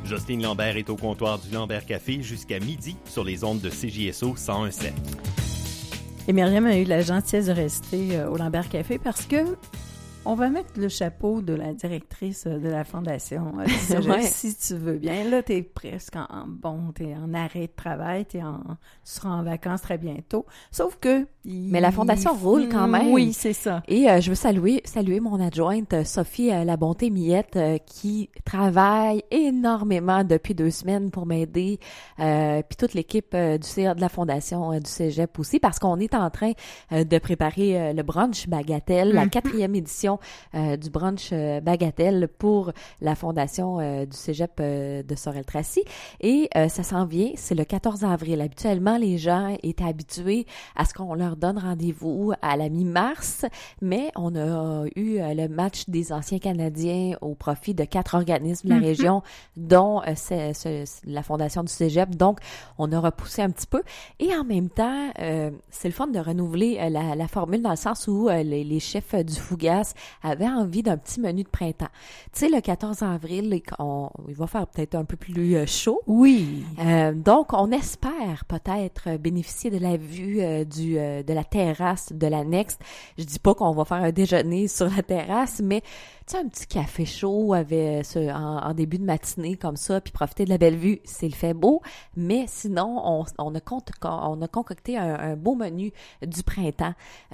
Jocelyne Lambert est au comptoir du Lambert Café jusqu'à midi sur les ondes de CJSO 101.7. Et Myriam a eu la gentillesse de rester au Lambert Café parce que on va mettre le chapeau de la directrice de la Fondation Ouais. si tu veux bien. Là, t'es presque t'es en arrêt de travail, tu seras en vacances très bientôt. Sauf que... Mais la Fondation roule quand même. Oui, c'est ça. Et je veux saluer mon adjointe Sophie La Bonté Millette qui travaille énormément depuis 2 semaines pour m'aider, puis toute l'équipe du CA de la Fondation du Cégep aussi, parce qu'on est en train de préparer le brunch Bagatelle, la 4e édition du brunch Bagatelle pour la Fondation du Cégep de Sorel-Tracy. Et ça s'en vient, c'est le 14 avril. Habituellement, les gens étaient habitués à ce qu'on leur donne rendez-vous à la mi-mars, mais on a eu le match des anciens Canadiens au profit de 4 organismes de la région, dont la Fondation du Cégep. Donc, on a repoussé un petit peu. Et en même temps, c'est le fun de renouveler la formule dans le sens où les chefs du Fougas avaient envie d'un petit menu de printemps. Tu sais, le 14 avril, il va faire peut-être un peu plus chaud. Oui. Donc, on espère peut-être bénéficier de la vue de la terrasse de l'annexe. Je dis pas qu'on va faire un déjeuner sur la terrasse, mais tu sais, un petit café chaud en début de matinée comme ça, puis profiter de la belle vue, c'est le fait beau. Mais sinon, on a concocté un beau menu du printemps.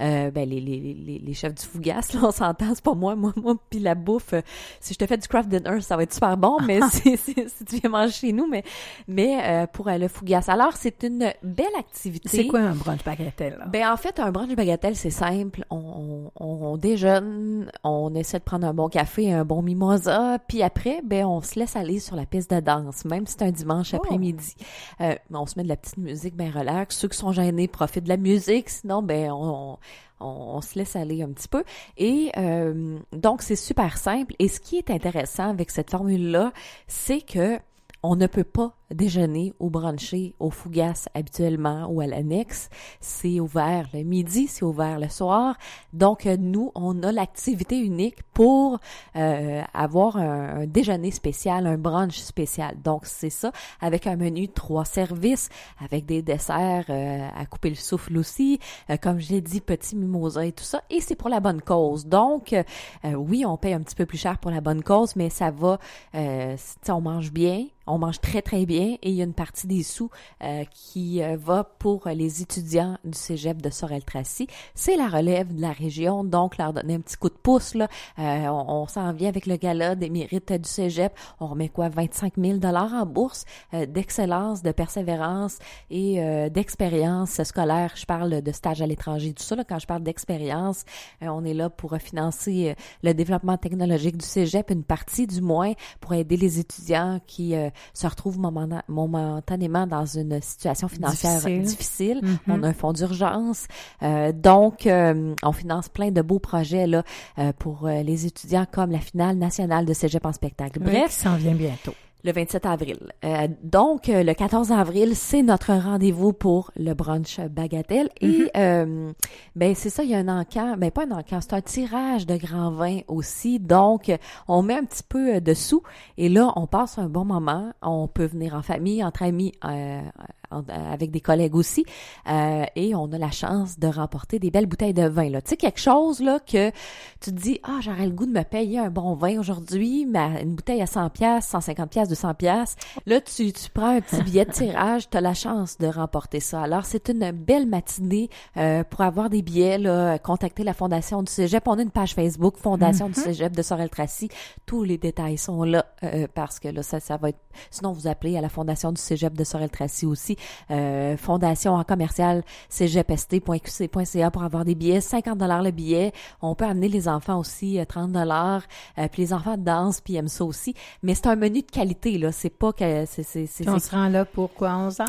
Les chefs du Fougas, là, on s'entend, c'est pas moi, puis la bouffe. Si je te fais du craft dinner, ça va être super bon, mais si tu viens manger chez nous, mais pour le Fougas. Alors, c'est une belle activité. C'est quoi un brunch Bagatelle, là? Ben, en fait, un brunch Bagatelle, c'est simple. On déjeune, on essaie de prendre un bon café, un bon mimosa, puis après, on se laisse aller sur la piste de danse, même si c'est un dimanche après-midi. On se met de la petite musique bien relax. Ceux qui sont gênés profitent de la musique, sinon, on se laisse aller un petit peu. Et donc, c'est super simple. Et ce qui est intéressant avec cette formule-là, c'est que on ne peut pas déjeuner ou bruncher au Fougas habituellement ou à l'annexe. C'est ouvert le midi, c'est ouvert le soir. Donc, nous, on a l'activité unique pour avoir un déjeuner spécial, un brunch spécial. Donc, c'est ça, avec un menu de 3 services, avec des desserts à couper le souffle aussi. Comme j'ai dit, petit mimosa et tout ça. Et c'est pour la bonne cause. Donc, oui, on paye un petit peu plus cher pour la bonne cause, mais ça va, on mange bien. On mange très, très bien et il y a une partie des sous qui va pour les étudiants du Cégep de Sorel-Tracy. C'est la relève de la région, donc leur donner un petit coup de pouce, là. On s'en vient avec le gala des mérites du Cégep. On remet 25 000 $ en bourse d'excellence, de persévérance et d'expérience scolaire. Je parle de stage à l'étranger, tout ça. Là, quand je parle d'expérience, on est là pour financer le développement technologique du Cégep, une partie du moins, pour aider les étudiants qui se retrouvent momentanément dans une situation financière difficile. Mm-hmm. On a un fonds d'urgence. Donc, on finance plein de beaux projets là pour les étudiants comme la finale nationale de Cégep en spectacle. Bref, qui s'en vient bientôt. Le 27 avril. Donc, le 14 avril, c'est notre rendez-vous pour le brunch Bagatelle. Mm-hmm. Et, c'est ça, il y a un encan, pas un encan, c'est un tirage de grands vins aussi. Donc, on met un petit peu de sous et là, on passe un bon moment. On peut venir en famille, entre amis, avec des collègues aussi. Et on a la chance de remporter des belles bouteilles de vin, là. Tu sais, quelque chose, là, que tu te dis, j'aurais le goût de me payer un bon vin aujourd'hui, mais une bouteille à 100$, 150$, 200$. Là, tu prends un petit billet de tirage, tu as la chance de remporter ça. Alors, c'est une belle matinée pour avoir des billets, là, contacter la Fondation du Cégep. On a une page Facebook, Fondation du Cégep de Sorel-Tracy. Tous les détails sont là parce que là, ça va être... Sinon, vous appelez à la Fondation du Cégep de Sorel-Tracy aussi. Fondation en commercial cégepst.qc.ca pour avoir des billets. 50$ le billet. On peut amener les enfants aussi, 30$. Puis les enfants dansent, puis aiment ça aussi. Mais c'est un menu de qualité, là. C'est pas que... On se rend là pour quoi, 11h?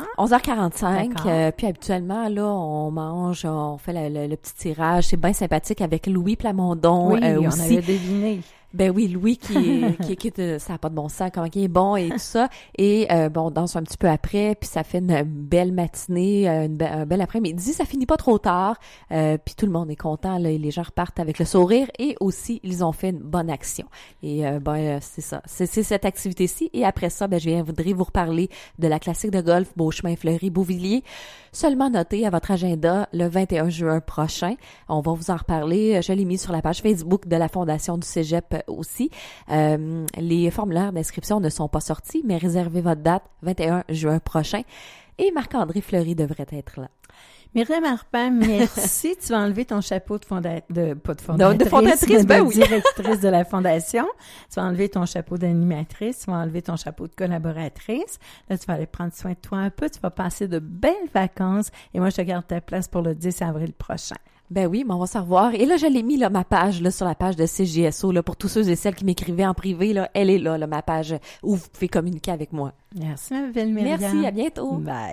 11h45. Puis habituellement, là, on mange, on fait le petit tirage. C'est bien sympathique avec Louis Plamondon oui, aussi. On avait deviné. Ben oui, Louis qui ça n'a pas de bon sens, comment il est bon et tout ça. Et on danse un petit peu après, puis ça fait une belle matinée, un bel après-midi. Ça finit pas trop tard, puis tout le monde est content. Là, et les gens repartent avec le sourire et aussi, ils ont fait une bonne action. Et c'est ça. C'est cette activité-ci. Et après ça, je voudrais vous reparler de la classique de golf Beauchemin-Fleury-Beauvilliers. Seulement noté à votre agenda le 21 juin prochain. On va vous en reparler. Je l'ai mis sur la page Facebook de la Fondation du Cégep aussi. Les formulaires d'inscription ne sont pas sortis, mais réservez votre date 21 juin prochain. Et Marc-André Fleury devrait être là. Myriam Arpin, merci. Tu vas enlever ton chapeau de fondatrice, directrice de la Fondation. Tu vas enlever ton chapeau d'animatrice. Tu vas enlever ton chapeau de collaboratrice. Là, tu vas aller prendre soin de toi un peu. Tu vas passer de belles vacances. Et moi, je te garde ta place pour le 10 avril prochain. Ben oui, mais on va se revoir. Et là, je l'ai mis, là, ma page, là, sur la page de CJSO, là, pour tous ceux et celles qui m'écrivaient en privé, là, elle est là, ma page où vous pouvez communiquer avec moi. Merci, ma belle Myriam. Merci, à bientôt. Bye.